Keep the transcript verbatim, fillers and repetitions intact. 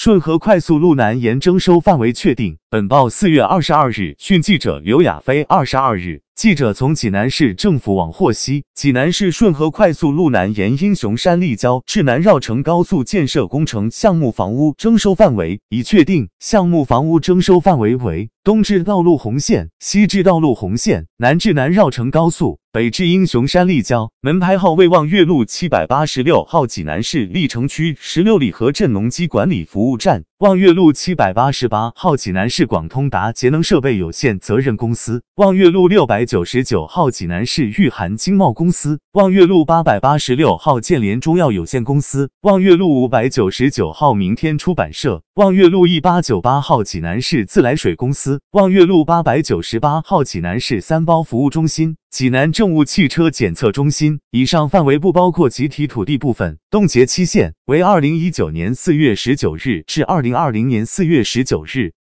顺河快速路南延征收范围确定。本报四月二十二日讯记者刘亚飞二十二日。记者从济南市政府网获悉，济南市顺河快速路南沿英雄山立交至南绕城高速建设工程项目房屋征收范围已确定，项目房屋征收范围为东至道路红线、西至道路红线、南至南绕城高速、北至英雄山立交。门牌号为望月路七百八十六号济南市历城区十六里河镇农机管理服务站，望月路七百八十八号济南市广通达节能设备有限责任公司，望月路六百九十九号济南市玉涵经贸公司，望月路八百八十六号建联中药有限公司，望月路五百九十九号明天出版社，望月路一八九八号济南市自来水公司，望月路八百九十八号济南市三包服务中心、济南政务汽车检测中心。以上范围不包括集体土地部分，冻结期限为二零一九年四月十九日至二零二零年四月十九日。